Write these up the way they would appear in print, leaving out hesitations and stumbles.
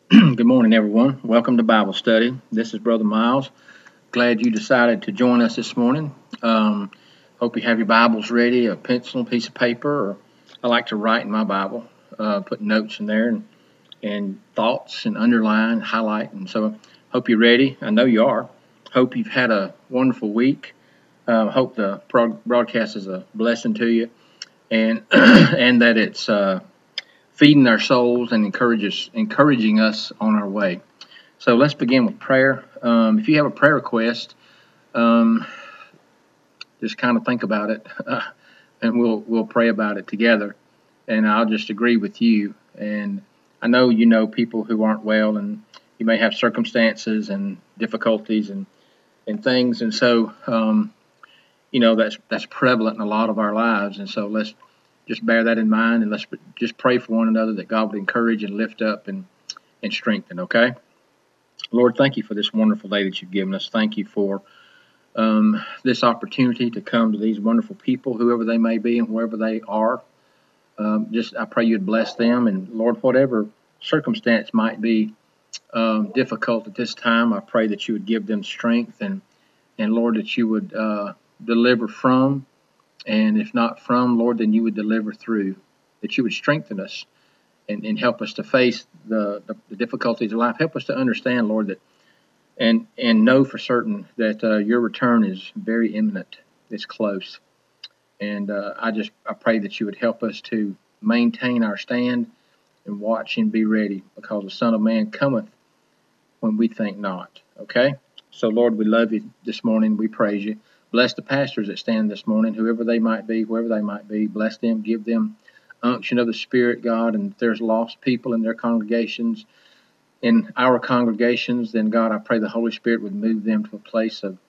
Good morning, everyone. Welcome to Bible study. This is Brother Miles. Glad you decided to join us this morning. Hope you have your Bibles ready, a pencil, a piece of paper, or I like to write in my Bible, put notes in there and thoughts and underline, highlight. And so hope you're ready. I know you are. Hope you've had a wonderful week. Hope the broadcast is a blessing to you and and that it's feeding our souls and encouraging us on our way. So let's begin with prayer. If you have a prayer request, um, just kind of think about it, and we'll pray about it together. And I'll just agree with you. And I know you know people who aren't well, and you may have circumstances and difficulties and things. And so that's prevalent in a lot of our lives. And so let's just bear that in mind, and let's just pray for one another that God would encourage and lift up and strengthen. Okay. Lord, thank you for this wonderful day that you've given us. Thank you for this opportunity to come to these wonderful people, whoever they may be and wherever they are. I pray you'd bless them. And Lord, whatever circumstance might be difficult at this time, I pray that you would give them strength and Lord, that you would deliver from. And if not from, Lord, then you would deliver through, that you would strengthen us and help us to face the difficulties of life. Help us to understand, Lord, that and know for certain that your return is very imminent. It's close. And I pray that you would help us to maintain our stand and watch and be ready, because the Son of Man cometh when we think not. Okay? So, Lord, we love you this morning. We praise you. Bless the pastors that stand this morning, whoever they might be, wherever they might be. Bless them. Give them unction of the Spirit, God. And if there's lost people in their congregations, in our congregations, then, God, I pray the Holy Spirit would move them to a place of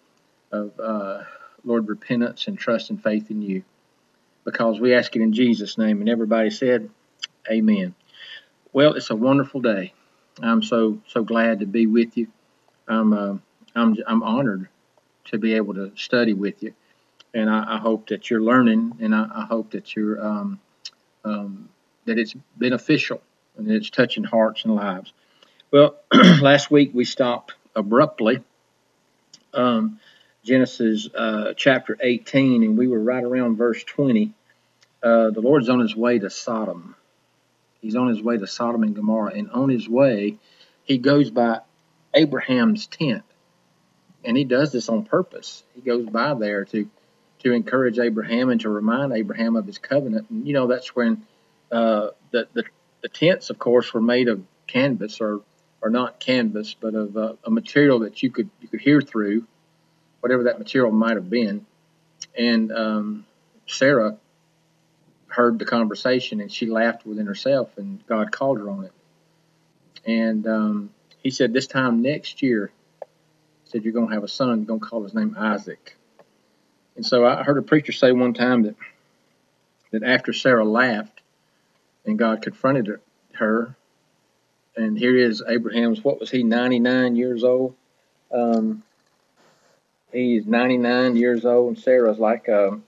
Lord, repentance and trust and faith in you, because we ask it in Jesus' name. And everybody said, amen. Well, it's a wonderful day. I'm so glad to be with you. I'm honored to be able to study with you, and I hope that you're learning, and I hope that you're that it's beneficial and that it's touching hearts and lives. Well, last week we stopped abruptly, Genesis chapter 18, and we were right around verse 20. The Lord's on his way to Sodom. He's on his way to Sodom and Gomorrah, and on his way, he goes by Abraham's tent. And he does this on purpose. He goes by there to encourage Abraham and to remind Abraham of his covenant. And that's when the tents, of course, were made of canvas, or not canvas, but of a material that you could hear through, whatever that material might have been. And Sarah heard the conversation, and she laughed within herself, and God called her on it. And he said, this time next year, said, you're going to have a son, you're going to call his name Isaac. And so I heard a preacher say one time that after Sarah laughed and God confronted her, and here is Abraham's, what was he, 99 years old? He's 99 years old, and Sarah's like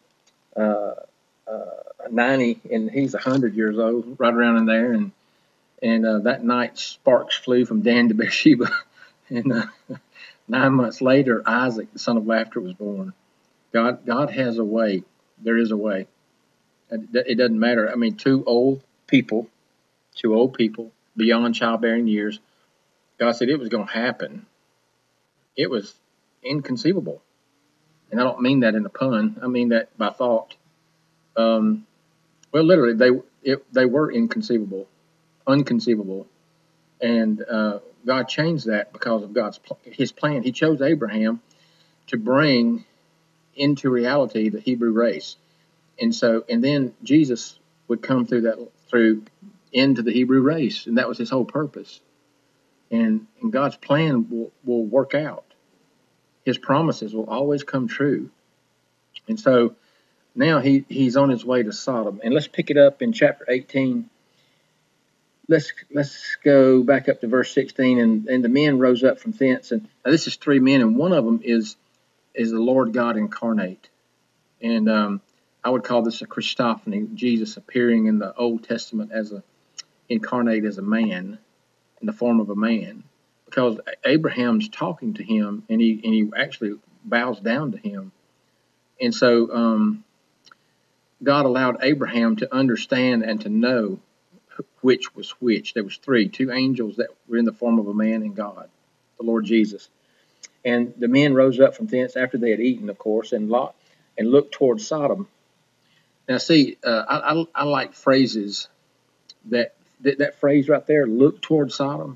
90, and he's 100 years old, right around in there. And that night, sparks flew from Dan to Beersheba. And 9 months later, Isaac, the son of laughter, was born. God has a way. There is a way. It doesn't matter. I mean, two old people beyond childbearing years, God said it was going to happen. It was inconceivable. And I don't mean that in a pun. I mean that by thought. Well, literally, they were unconceivable. And God changed that because of his plan. He chose Abraham to bring into reality the Hebrew race. And then Jesus would come through into the Hebrew race, and that was his whole purpose. And God's plan will work out. His promises will always come true. And so now he's on his way to Sodom. And let's pick it up in chapter 18. Let's go back up to verse 16. And the men rose up from thence. And now this is three men, and one of them is the Lord God incarnate. And I would call this a Christophany, Jesus appearing in the Old Testament incarnate as a man. in the form of a man, because Abraham's talking to him, and he actually bows down to him. And so God allowed Abraham to understand and to know which was which. There was two angels that were in the form of a man and God, the Lord Jesus. And the men rose up from thence after they had eaten, of course, and looked toward Sodom. Now, see, I like phrases that phrase right there, look toward Sodom.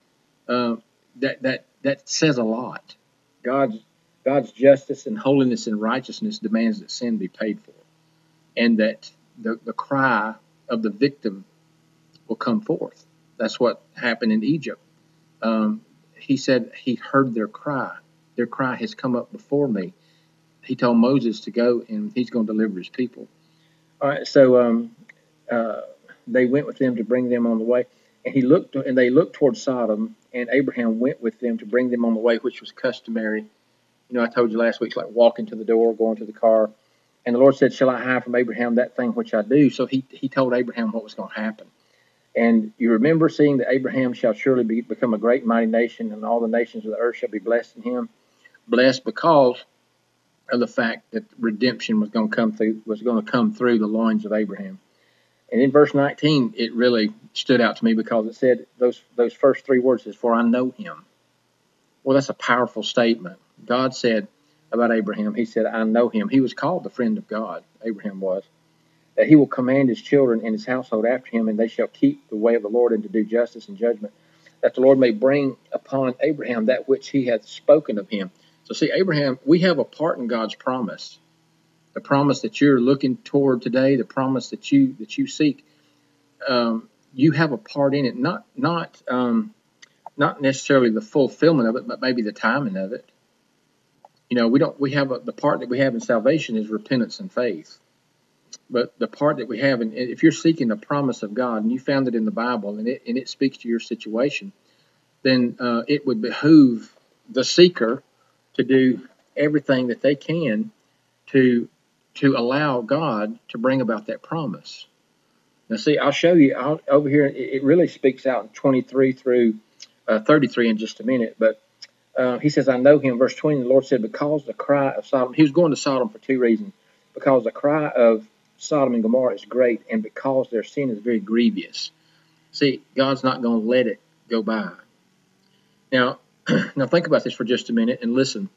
That says a lot. God's justice and holiness and righteousness demands that sin be paid for, and that the cry of the victim will come forth. That's what happened in Egypt. He said he heard their cry. Their cry has come up before me. He told Moses to go, and he's going to deliver his people. All right, so they went with them to bring them on the way, and they looked toward Sodom, and Abraham went with them to bring them on the way, which was customary. You know, I told you last week, it's like walking to the door, going to the car. And the Lord said, shall I hide from Abraham that thing which I do? So he told Abraham what was going to happen. And you remember seeing that Abraham shall surely become a great mighty nation, and all the nations of the earth shall be blessed in him. Blessed because of the fact that redemption was going to come through the loins of Abraham. And in verse 19, it really stood out to me because it said those first three words says, for I know him. Well, that's a powerful statement. God said about Abraham, he said, I know him. He was called the friend of God, Abraham was. That he will command his children and his household after him, and they shall keep the way of the Lord and to do justice and judgment, that the Lord may bring upon Abraham that which he hath spoken of him. So see, Abraham, we have a part in God's promise. The promise that you're looking toward today, the promise that you seek, you have a part in it. Not necessarily the fulfillment of it, but maybe the timing of it. You know, the part that we have in salvation is repentance and faith. But the part that we have, and if you're seeking the promise of God and you found it in the Bible and it speaks to your situation, then it would behoove the seeker to do everything that they can to allow God to bring about that promise. Now, see, I'll show you over here. It really speaks out in 23 through 33 in just a minute. But he says, I know him. Verse 20, the Lord said, because the cry of Sodom, he was going to Sodom for two reasons. Because the cry of Sodom and Gomorrah is great, and because their sin is very grievous. See, God's not going to let it go by. Now think about this for just a minute and listen.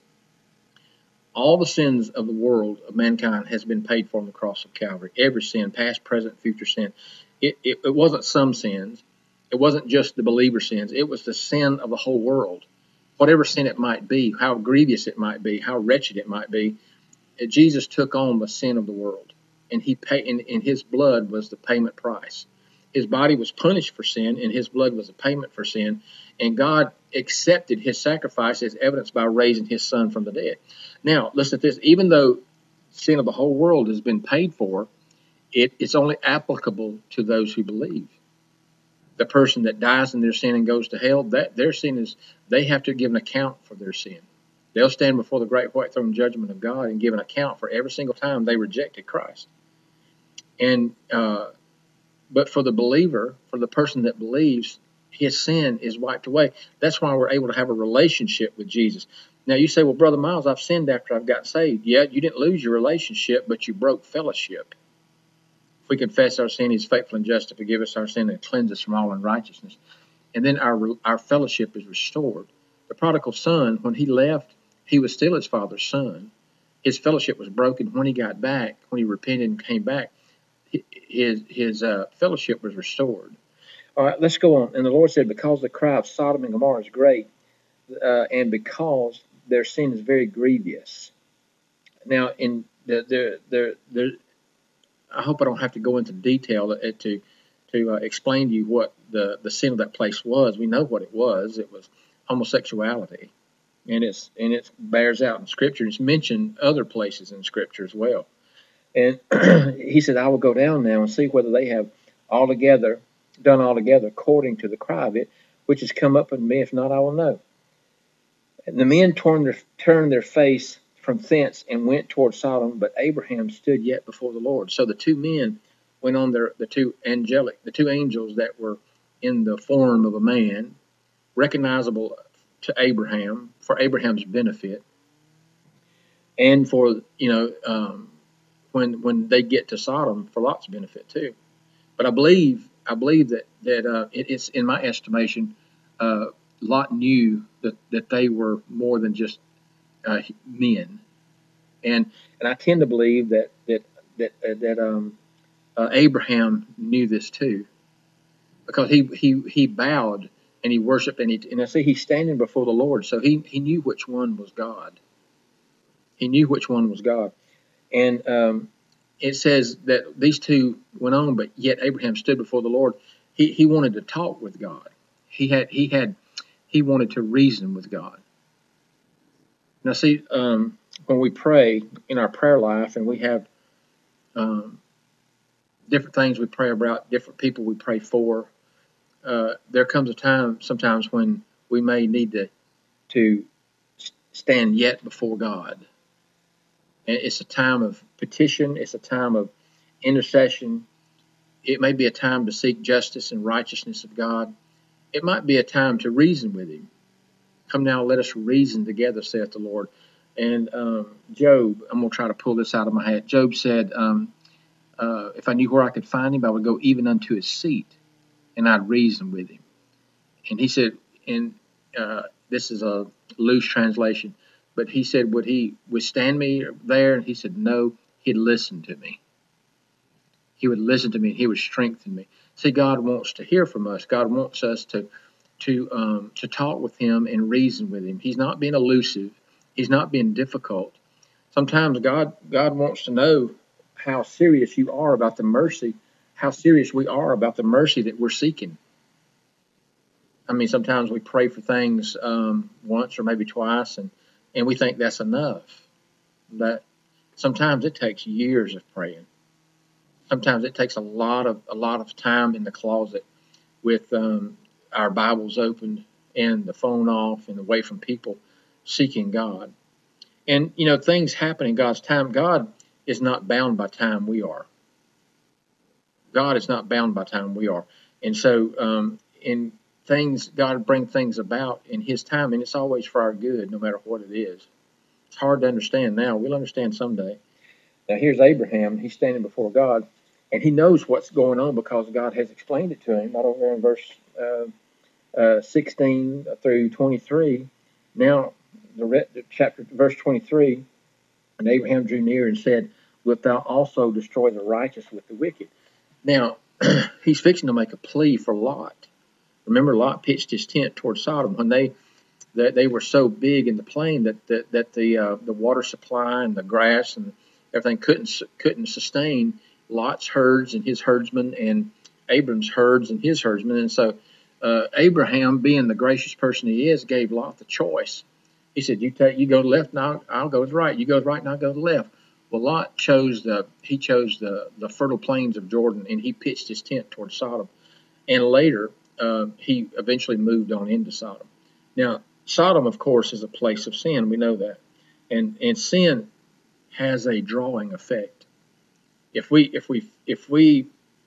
All the sins of the world, of mankind, has been paid for on the cross of Calvary. Every sin, past, present, future sin. It wasn't some sins. It wasn't just the believer sins. It was the sin of the whole world. Whatever sin it might be, how grievous it might be, how wretched it might be, Jesus took on the sin of the world. And he paid, and his blood was the payment price. His body was punished for sin, and his blood was a payment for sin. And God accepted his sacrifice as evidenced by raising his son from the dead. Now, listen to this. Even though sin of the whole world has been paid for, it's only applicable to those who believe. The person that dies in their sin and goes to hell, their sin is, they have to give an account for their sin. They'll stand before the great white throne judgment of God and give an account for every single time they rejected Christ. And but for the believer, for the person that believes, his sin is wiped away. That's why we're able to have a relationship with Jesus. Now you say, well, Brother Miles, I've sinned after I've got saved. Yeah, you didn't lose your relationship, but you broke fellowship. If we confess our sin, he's faithful and just to forgive us our sin and cleanse us from all unrighteousness. And then our fellowship is restored. The prodigal son, when he left, he was still his father's son. His fellowship was broken. When he got back, when he repented and came back, his fellowship was restored. All right, let's go on. And the Lord said, because the cry of Sodom and Gomorrah is great, and because their sin is very grievous. Now, in I hope I don't have to go into detail to explain to you what the sin of that place was. We know what it was. It was homosexuality, and it bears out in Scripture. It's mentioned other places in Scripture as well. And he said, I will go down now and see whether they have done altogether according to the cry of it, which has come up on me. If not, I will know. And the men turned their face from thence and went toward Sodom, but Abraham stood yet before the Lord. So the two men went on the two angels that were in the form of a man, recognizable to Abraham for Abraham's benefit, and for when they get to Sodom for Lot's benefit too. But I believe that it's, in my estimation, Lot knew that they were more than just men, and I tend to believe that Abraham knew this too, because he bowed and he worshipped, and I see he's standing before the Lord, so he knew which one was God. He knew which one was God, and it says that these two went on, but yet Abraham stood before the Lord. He wanted to talk with God. He wanted to reason with God. Now, see, when we pray in our prayer life, and we have different things we pray about, different people we pray for, there comes a time sometimes when we may need to stand yet before God. And it's a time of petition. It's a time of intercession. It may be a time to seek justice and righteousness of God. It might be a time to reason with him. Come now, let us reason together, saith the Lord. And Job, I'm going to try to pull this out of my hat. Job said, if I knew where I could find him, I would go even unto his seat, and I'd reason with him. And he said, and this is a loose translation, but he said, would he withstand me there? And he said, no, he'd listen to me. He would listen to me, and he would strengthen me. See, God wants to hear from us. God wants us to talk with him and reason with him. He's not being elusive. He's not being difficult. Sometimes God wants to know how serious you are about the mercy, how serious we are about the mercy that we're seeking. I mean, sometimes we pray for things once or maybe twice, and we think that's enough. But sometimes it takes years of praying. Sometimes it takes a lot of time in the closet with our Bibles opened and the phone off and away from people, seeking God. And things happen in God's time. God is not bound by time. We are. God is not bound by time. We are. And so in things, God bring things about in his time, and it's always for our good, no matter what it is. It's hard to understand now. We'll understand someday. Now here's Abraham. He's standing before God, and he knows what's going on because God has explained it to him. Right over there in verse 16 through 23. Now, verse 23, and Abraham drew near and said, wilt thou also destroy the righteous with the wicked? Now, he's fixing to make a plea for Lot. Remember, Lot pitched his tent toward Sodom when they were so big in the plain that the water supply and the grass and everything couldn't sustain Lot's herds and his herdsmen and Abram's herds and his herdsmen. And so Abraham, being the gracious person he is, gave Lot the choice. He said, you go to the left, and I'll go to the right. You go to the right, and I'll go to the left. Well, Lot chose the fertile plains of Jordan, and he pitched his tent toward Sodom. And later, he eventually moved on into Sodom. Now, Sodom, of course, is a place of sin. We know that, and sin has a drawing effect. If we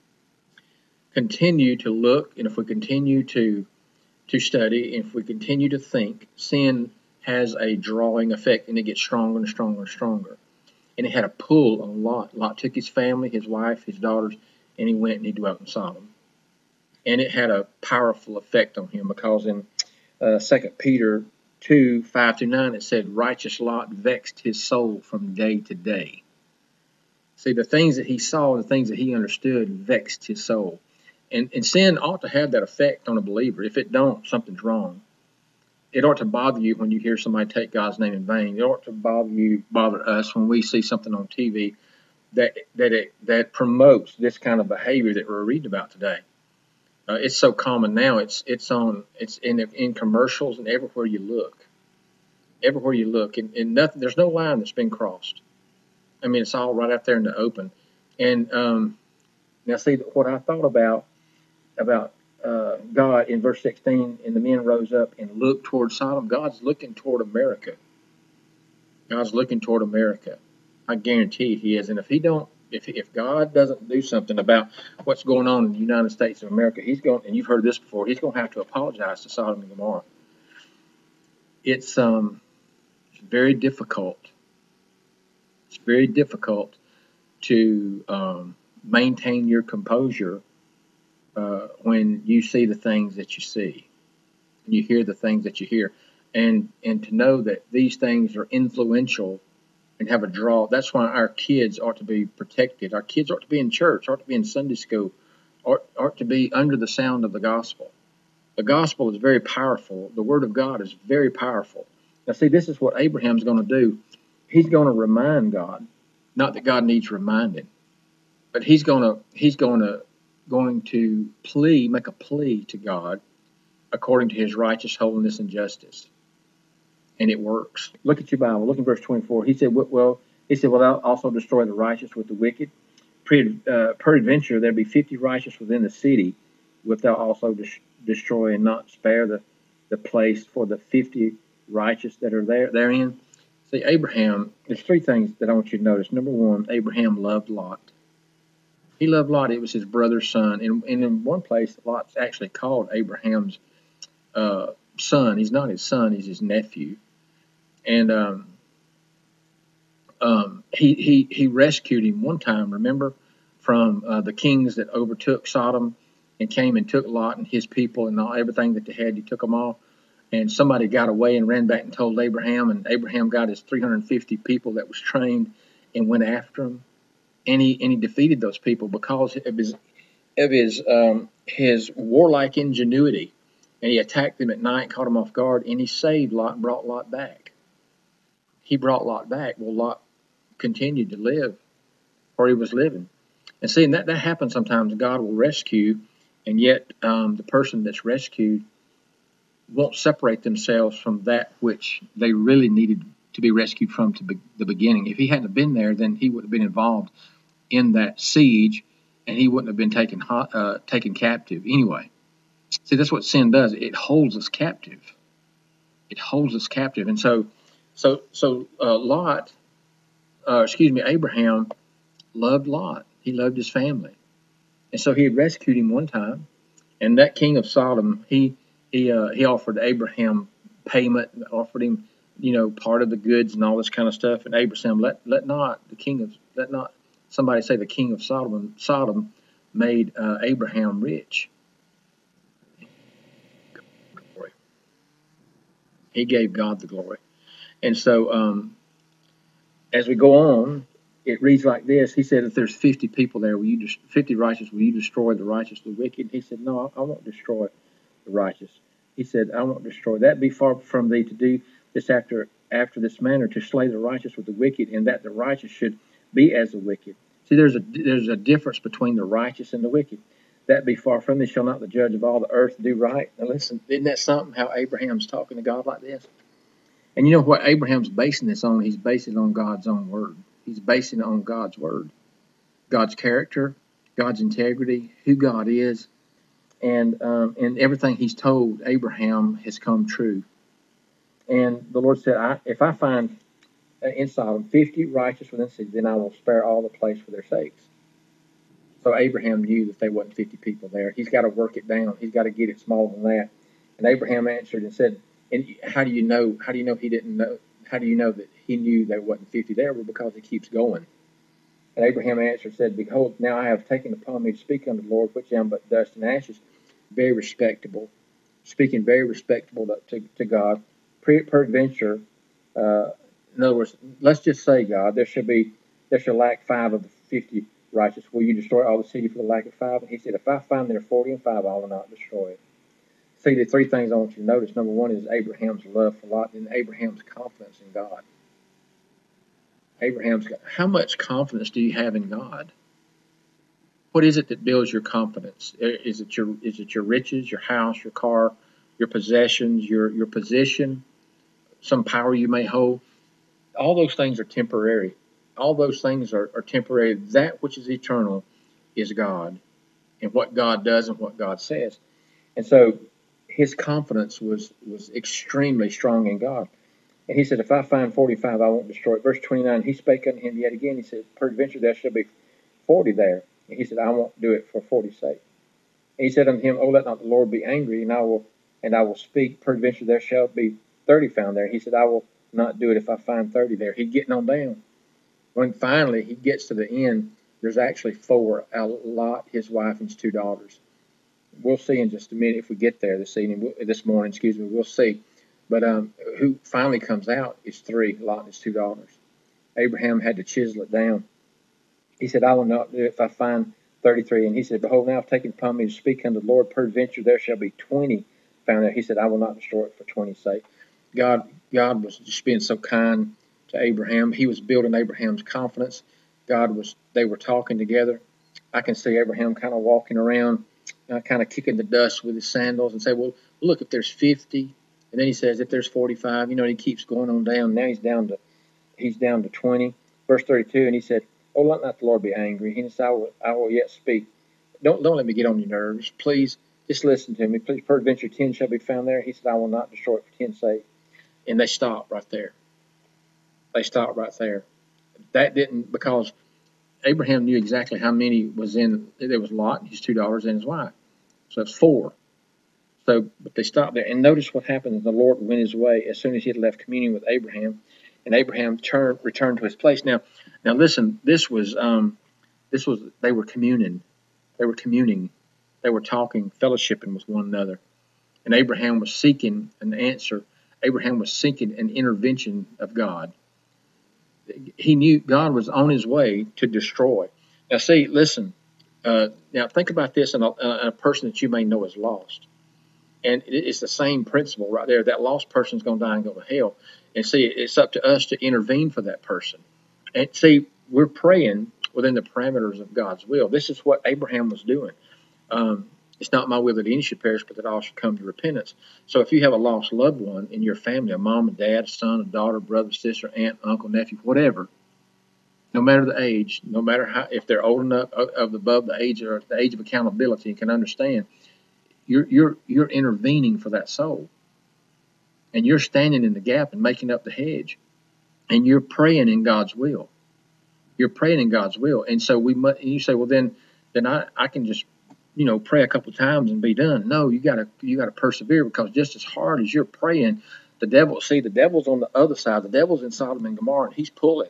continue to look, and if we continue to study, and if we continue to think, sin has a drawing effect, and it gets stronger and stronger and stronger. And it had a pull on Lot. Lot took his family, his wife, his daughters, and he went and he dwelt in Sodom. And it had a powerful effect on him, because in 2 Peter 2, 5-9, it said, righteous Lot vexed his soul from day to day. See, the things that he saw, the things that he understood, vexed his soul. And sin ought to have that effect on a believer. If it don't, something's wrong. It ought to bother you when you hear somebody take God's name in vain. It ought to bother us when we see something on TV that promotes this kind of behavior that we're reading about today. It's so common now. It's in commercials and everywhere you look. Everywhere you look, and nothing. There's no line that's been crossed. I mean, it's all right out there in the open. And now, see what I thought about God in verse 16. And the men rose up and looked toward Sodom. God's looking toward America. God's looking toward America. I guarantee he is. And if he don't If God doesn't do something about what's going on in the United States of America, he's going, and you've heard this before, he's going to have to apologize to Sodom and Gomorrah. It's very difficult. It's very difficult to maintain your composure when you see the things that you see, and you hear the things that you hear, and to know that these things are influential and have a draw. That's why our kids ought to be protected. Our kids ought to be in church, ought to be in Sunday school, ought to be under the sound of the gospel. The gospel is very powerful. The word of God is very powerful. Now, see, this is what Abraham's going to do. He's going to remind God, not that God needs reminding, but he's going to make a plea to God according to his righteous holiness and justice. And it works. Look at your Bible. Look in verse 24. He said, well, I'll also destroy the righteous with the wicked. Peradventure, there be 50 righteous within the city. Wilt thou also destroy and not spare the place for the 50 righteous that are therein? See, Abraham, there's three things that I want you to notice. Number one, Abraham loved Lot. He loved Lot. It was his brother's son. And in one place, Lot's actually called Abraham's son. He's not his son, he's his nephew. And he rescued him one time, remember, from the kings that overtook Sodom and came and took Lot and his people and everything that they had. He took them all. And somebody got away and ran back and told Abraham, and Abraham got his 350 people that was trained and went after him. And he defeated those people because of his warlike ingenuity. And he attacked them at night, caught them off guard, and he saved Lot and brought Lot back. He brought Lot back. Well, Lot continued to live where he was living. And see, that happens sometimes. God will rescue, and yet the person that's rescued won't separate themselves from that which they really needed to be rescued from to the beginning. If he hadn't been there, then he would have been involved in that siege, and he wouldn't have been taken captive anyway. See, that's what sin does. It holds us captive. It holds us captive. And so Abraham loved Lot. He loved his family. And so he had rescued him one time. And that king of Sodom, he offered Abraham payment, offered him, part of the goods and all this kind of stuff. And Abraham, let not somebody say the king of Sodom made Abraham rich. He gave God the glory. And so as we go on, it reads like this. He said, if there's 50 people there, 50 righteous, will you destroy the righteous, the wicked? He said, no, I won't destroy the righteous. He said, I won't destroy. That be far from thee to do this after this manner, to slay the righteous with the wicked, and that the righteous should be as the wicked. See, there's a difference between the righteous and the wicked. That be far from thee, shall not the judge of all the earth do right? Now listen, isn't that something, how Abraham's talking to God like this? And you know what Abraham's basing this on? He's basing it on God's own word. He's basing it on God's word, God's character, God's integrity, who God is, and everything he's told Abraham has come true. And the Lord said, if I find in Sodom 50 righteous within the city, then I will spare all the place for their sakes. So Abraham knew that there wasn't 50 people there. He's got to work it down. He's got to get it smaller than that. And Abraham answered and said, and how do you know he didn't know? How do you know that he knew there wasn't 50 there? Well, because he keeps going. And Abraham answered and said, behold, now I have taken upon me to speak unto the Lord, which am but dust and ashes. Very respectable. Speaking very respectable to God. Peradventure, in other words, let's just say, God, there shall lack 5 of the 50 righteous. Will you destroy all the city for the lack of 5? And he said, if I find there 40 and 5, I will not destroy it. See, the three things I want you to notice. Number one is Abraham's love for Lot, and Abraham's confidence in God. How much confidence do you have in God? What is it that builds your confidence? Is it your riches, your house, your car, your possessions, your position, some power you may hold? All those things are temporary. All those things are temporary. That which is eternal is God, and what God does and what God says. And so his confidence was extremely strong in God. And he said, if I find 45, I won't destroy it. Verse 29, he spake unto him yet again. He said, peradventure there shall be 40 there. And he said, I won't do it for 40's sake. And he said unto him, Oh, let not the Lord be angry, and I will speak. Peradventure there shall be 30 found there. He said, I will not do it if I find 30 there. He's getting on down. When finally he gets to the end, there's actually 4, Lot, his wife, and his 2 daughters. We'll see in just a minute if we get there this morning, we'll see. But who finally comes out is 3, Lot and his 2 daughters. Abraham had to chisel it down. He said, I will not do it if I find 33. And he said, Behold, now I've taken upon me to speak unto the Lord. Peradventure there shall be 20 found there. He said, I will not destroy it for 20's sake. God was just being so kind to Abraham. He was building Abraham's confidence. They were talking together. I can see Abraham kind of walking around, kind of kicking the dust with his sandals and say, well, look, if there's 50, and then he says, if there's 45, and he keeps going on down. Now he's down to 20. Verse 32, and he said, Oh, let not the Lord be angry. He said, I will yet speak. Don't let me get on your nerves. Please, just listen to me. Please, peradventure 10 shall be found there. He said, I will not destroy it for 10's sake. And they stopped right there. That didn't, because Abraham knew exactly how many was in. There was Lot and his 2 daughters and his wife. So it's 4. So, but they stopped there. And notice what happened. The Lord went his way as soon as he had left communion with Abraham. And Abraham returned to his place. Now listen. This was they were communing. They were talking, fellowshipping with one another. And Abraham was seeking an answer. Abraham was seeking an intervention of God. He knew God was on his way to destroy. Now, see, listen. Now, think about this in a person that you may know is lost. And it's the same principle right there. That lost person is going to die and go to hell. And see, it's up to us to intervene for that person. And see, we're praying within the parameters of God's will. This is what Abraham was doing. It's not my will that any should perish, but that all should come to repentance. So if you have a lost loved one in your family, a mom, a dad, a son, a daughter, brother, sister, aunt, uncle, nephew, whatever, no matter the age, no matter how, if they're old enough above the age or the age of accountability and can understand, you're intervening for that soul. And you're standing in the gap and making up the hedge. And you're praying in God's will. And so you say, well, then I can just, pray a couple times and be done. No, you gotta persevere, because just as hard as you're praying, the devil's on the other side. The devil's in Sodom and Gomorrah, and he's pulling,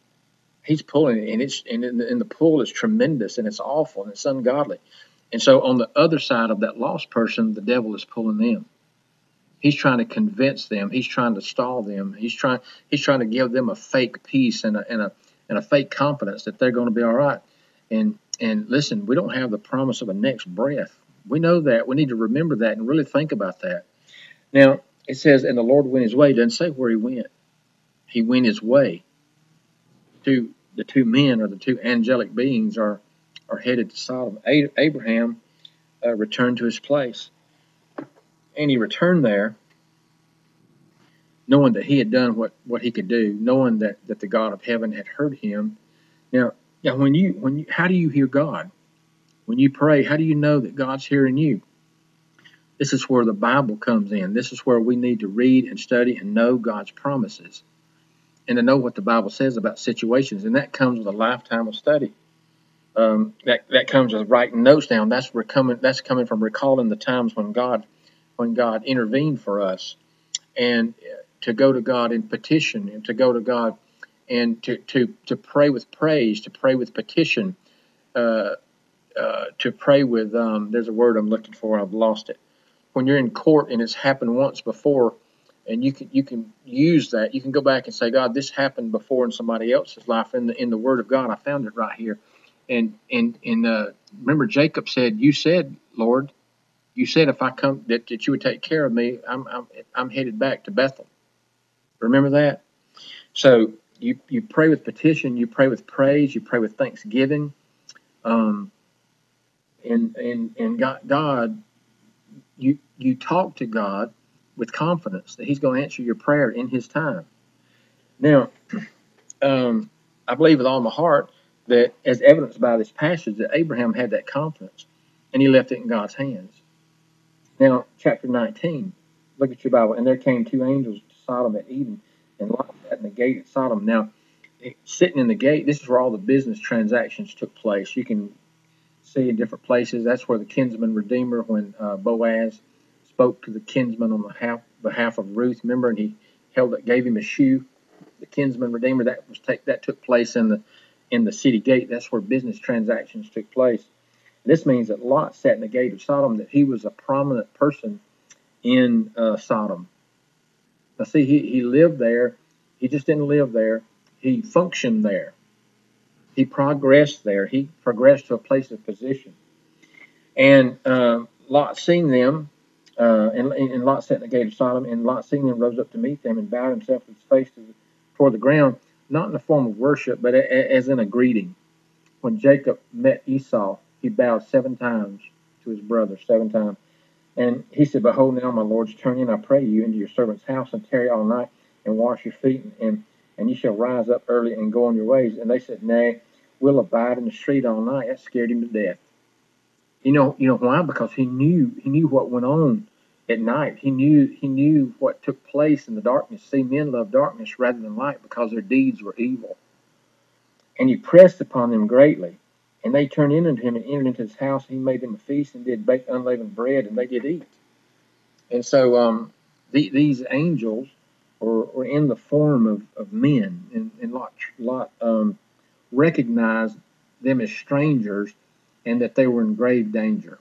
and the pull is tremendous, and it's awful, and it's ungodly. And so on the other side of that lost person, the devil is pulling them. He's trying to convince them. He's trying to stall them. He's trying to give them a fake peace and a fake confidence that they're going to be all right. And listen, we don't have the promise of a next breath. We know that. We need to remember that and really think about that. Now, it says, and the Lord went his way. It doesn't say where he went. He went his way. The 2 men, or the 2 angelic beings, are headed to Sodom. Abraham returned to his place. And he returned there knowing that he had done what he could do, knowing that the God of heaven had heard him. Now when you how do you hear God? When you pray, how do you know that God's hearing you? This is where the Bible comes in. This is where we need to read and study and know God's promises, and to know what the Bible says about situations. And that comes with a lifetime of study. That comes with writing notes down. That's coming from recalling the times when God intervened for us, and to go to God in petition, and to go to God and to pray with praise, to pray with petition, to pray with there's a word I'm looking for, I've lost it. When you're in court and it's happened once before, and you can use that, you can go back and say, God, this happened before in somebody else's life. In the Word of God, I found it right here. And remember, Jacob said, "You said, Lord, you said if I come that you would take care of me. I'm headed back to Bethel." Remember that. So you pray with petition, you pray with praise, you pray with thanksgiving, and God, you talk to God with confidence that He's going to answer your prayer in His time. Now, I believe with all my heart that, as evidenced by this passage, that Abraham had that confidence, and he left it in God's hands. Now, chapter 19, look at your Bible. And there came 2 angels to Sodom at Eden, and Lot sat in the gate at Sodom. Now, sitting in the gate, this is where all the business transactions took place. You can see in different places. That's where the kinsman redeemer, when Boaz spoke to the kinsman on behalf of Ruth, remember, and he gave him a shoe. The kinsman redeemer, that took place in the city gate. That's where business transactions took place. This means that Lot sat in the gate of Sodom, that he was a prominent person in Sodom. Now, see, he lived there. He just didn't live there. He functioned there. He progressed there. He progressed to a place of position. And Lot seeing them, and Lot sat in the gate of Sodom, and Lot seeing them rose up to meet them and bowed himself with his face toward the ground, not in the form of worship, but as in a greeting. When Jacob met Esau, he bowed 7 times to his brother, 7 times. And he said, Behold, now, my lords, turn in, I pray you, into your servant's house, and tarry all night, and wash your feet, and you shall rise up early and go on your ways. And they said, Nay, we'll abide in the street all night. That scared him to death. You know why? Because he knew what went on at night. He knew what took place in the darkness. See, men love darkness rather than light because their deeds were evil. And he pressed upon them greatly. And they turned in unto him and entered into his house. He made them a feast and did bake unleavened bread, and they did eat. And so these angels were in the form of men, and Lot recognized them as strangers and that they were in grave danger.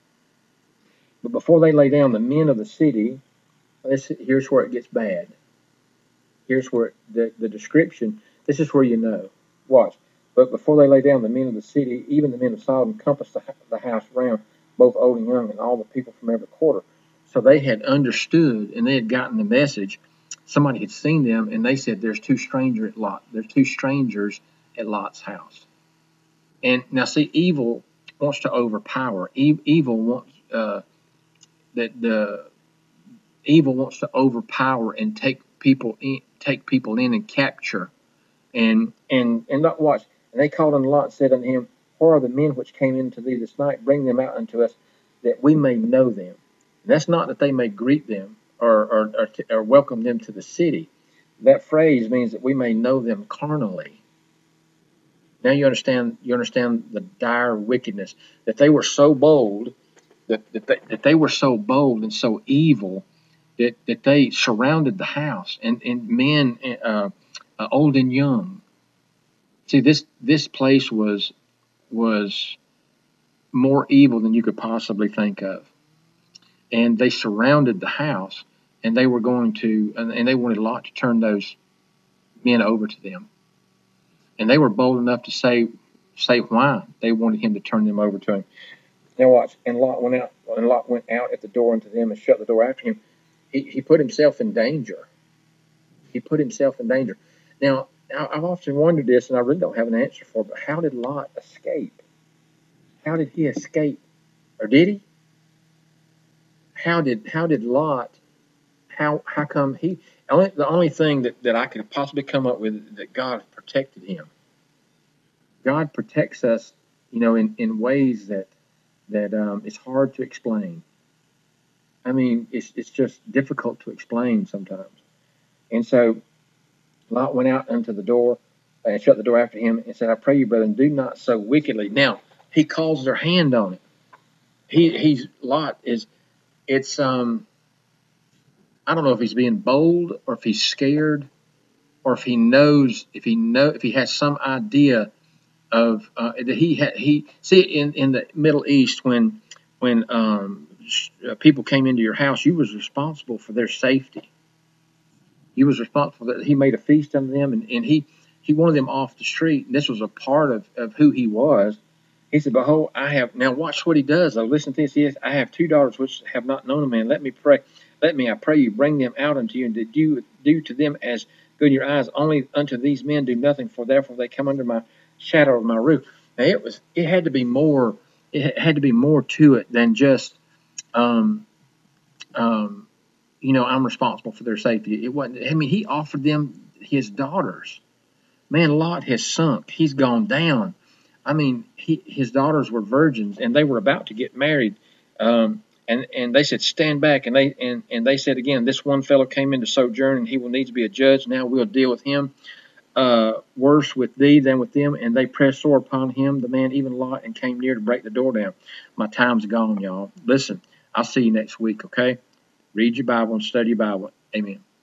But before they lay down, the men of the city, here's where it gets bad. Here's where the description, this is where you know. Watch. But before they lay down, the men of the city, even the men of Sodom, compassed the house round, both old and young, and all the people from every quarter. So they had understood, and they had gotten the message. Somebody had seen them, and they said, There's 2 strangers at Lot. There's 2 strangers at Lot's house. And now, see, evil wants to overpower. Evil wants evil wants to overpower and take people in and capture. And not watch. And they called unto Lot and said unto him, Where are the men which came into thee this night? Bring them out unto us, that we may know them. And that's not that they may greet them or welcome them to the city. That phrase means that we may know them carnally. Now you understand the dire wickedness, that they were so bold, that they were so bold and so evil that they surrounded the house, and men, old and young. See, this place was more evil than you could possibly think of. And they surrounded the house, and they were and they wanted Lot to turn those men over to them. And they were bold enough to say why they wanted him to turn them over to him. Now watch. And Lot went out at the door unto them and shut the door after him. He put himself in danger. He put himself in danger. Now, I've often wondered this, and I really don't have an answer for it, but how did Lot escape? How did he escape? Or did he? How did Lot, how come he, the only thing that I could possibly come up with, that God protected him. God protects us, in ways that it's hard to explain. I mean, it's just difficult to explain sometimes. And so Lot went out unto the door and shut the door after him and said, I pray you, brethren, do not so wickedly. Now, he calls their hand on it. It's I don't know if he's being bold or if he's scared or if he has some idea of that see in the Middle East when people came into your house, you was responsible for their safety. You was responsible that he made a feast unto them, and he wanted them off the street. And this was a part of who he was. He said, Behold, now watch what he does. Though. Listen to this. He says, I have 2 daughters which have not known a man. Let me, I pray you, bring them out unto you, and that you do to them as good in your eyes. Only unto these men do nothing, for therefore they come under my shadow of my roof. Now it had to be more to it than just I'm responsible for their safety. It wasn't. I mean, he offered them his daughters. Man, Lot has sunk. He's gone down. I mean, his daughters were virgins, and they were about to get married. And they said, stand back. And they said again, this one fellow came in to sojourn, and he will need to be a judge. Now we'll deal with him. worse with thee than with them, and they pressed sore upon him, the man, even Lot, and came near to break the door down. My time's gone, y'all. Listen, I'll see you next week, okay? Read your Bible and study your Bible. Amen.